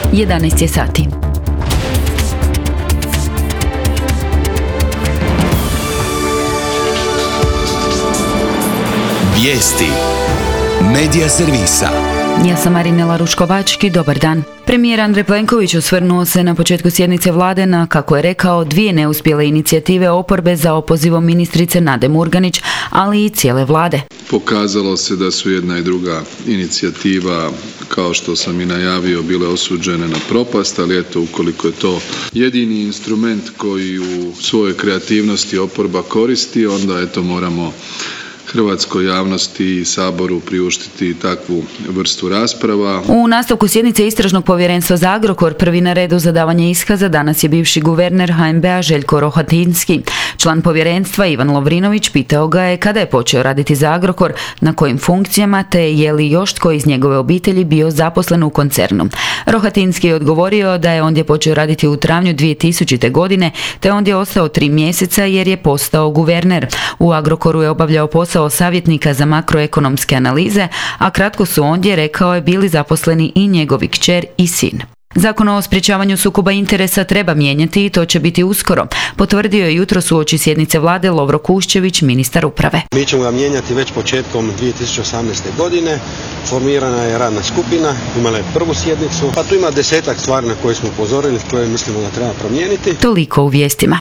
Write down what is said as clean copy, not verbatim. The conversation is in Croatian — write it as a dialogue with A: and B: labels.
A: 11 je sati.
B: Vijesti Medija servisa.
A: Ja sam Marinela Ruškovački, dobar dan. Premijer Andrej Plenković osvrnuo se na početku sjednice vlade na, kako je rekao, 2 neuspjele inicijative oporbe za opozivom ministrice Nade Murganić, ali i cijele vlade.
C: Pokazalo se da su jedna i druga inicijativa, kao što sam i najavio, bile osuđene na propast, ali eto, ukoliko je to jedini instrument koji u svojoj kreativnosti oporba koristi, onda eto moramo hrvatskoj javnosti i Saboru priuštiti takvu vrstu rasprava.
A: U nastavku sjednice Istražnog povjerenstva za Agrokor prvi na redu za davanje iskaza danas je bivši guverner HNB-a Željko Rohatinski. Član povjerenstva Ivan Lovrinović pitao ga je kada je počeo raditi za Agrokor, na kojim funkcijama, te je li još tko iz njegove obitelji bio zaposlen u koncernu. Rohatinski je odgovorio da je ondje počeo raditi u travnju 2000. godine, te ondje ostao 3 mjeseca jer je postao guverner. U Agrokoru je obavljao posao savjetnika za makroekonomske analize, a kratko su ondje, rekao je, bili zaposleni i njegovi kćer i sin. Zakon o sprječavanju sukoba interesa treba mijenjati i to će biti uskoro, potvrdio je jutros uoči sjednice vlade Lovro Kuščević, ministar uprave.
D: Mi ćemo ga mijenjati već početkom 2018. godine. Formirana je radna skupina, imala je prvu sjednicu, pa tu ima 10-ak stvari na koje smo upozorili, koje mislimo da treba promijeniti.
A: Toliko u vijestima.